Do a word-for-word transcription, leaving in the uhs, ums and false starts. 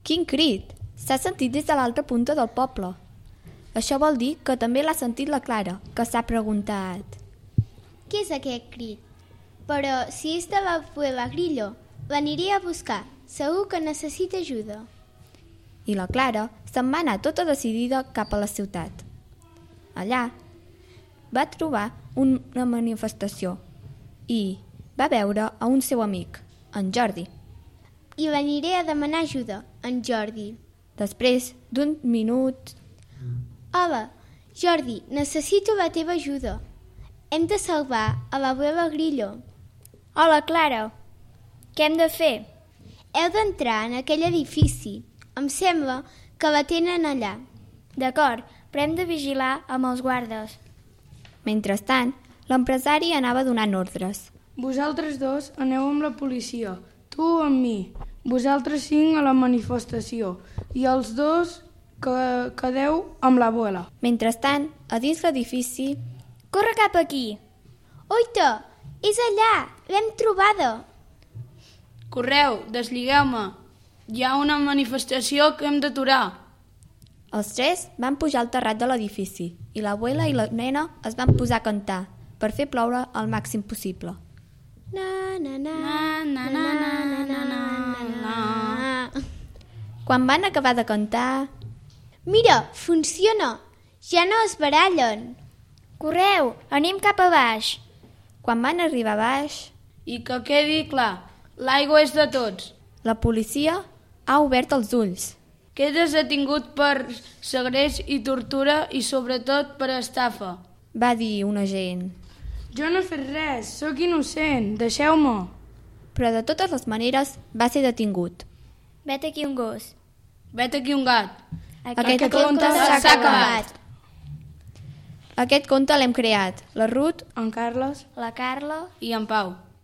Quin crit! S'ha sentit des de l'altra punta del poble. Això vol dir que també l'ha sentit la Clara, que s'ha preguntat: Què és aquest crit? Però si és de l'abuela Grillo, l'aniré a buscar. Segur que necessita ajuda. I la Clara se'n va anar tota decidida cap a la ciutat. Allà va trobar una manifestació i va veure a un seu amic, en Jordi. I l'aniré a demanar ajuda, en Jordi. Després d'un minut... Hola, Jordi, necessito la teva ajuda. Hem de salvar a l'abuela Grillo. Hola, Clara. Què hem de fer? Heu d'entrar en aquell edifici. Em sembla que la tenen allà. D'acord, però hem de vigilar amb els guardes. Mentrestant, l'empresari anava donant ordres. Vosaltres dos aneu amb la policia, tu amb mi, vosaltres cinc a la manifestació i els dos que quedeu amb l'abuela. Mentrestant, a dins l'edifici... Corre cap aquí! Oita, és allà! L'hem trobada! Correu, desligueu-me! Hi ha una manifestació que hem d'aturar. Els tres van pujar al terrat de l'edifici i l'abuela i la nena es van posar a cantar per fer ploure el màxim possible. Na, na, na, Na, na, na, na, na, na, na. Quan van acabar de cantar... Mira, funciona! Ja no es barallen! Correu, anem cap a baix. Quan van arribar a baix... I que quedi clar, l'aigua és de tots. La policia ha obert els ulls. Quedes detingut per segrest i tortura i sobretot per estafa, va dir un agent. Jo no he fet res, sóc innocent, deixeu-me. Però de totes les maneres va ser detingut. Vet aquí un gos. Vet aquí un gat. Aquest, Aquest conte s'ha acabat. Aquest conte l'hem creat la Ruth, En Carles? La Carla... I en Pau.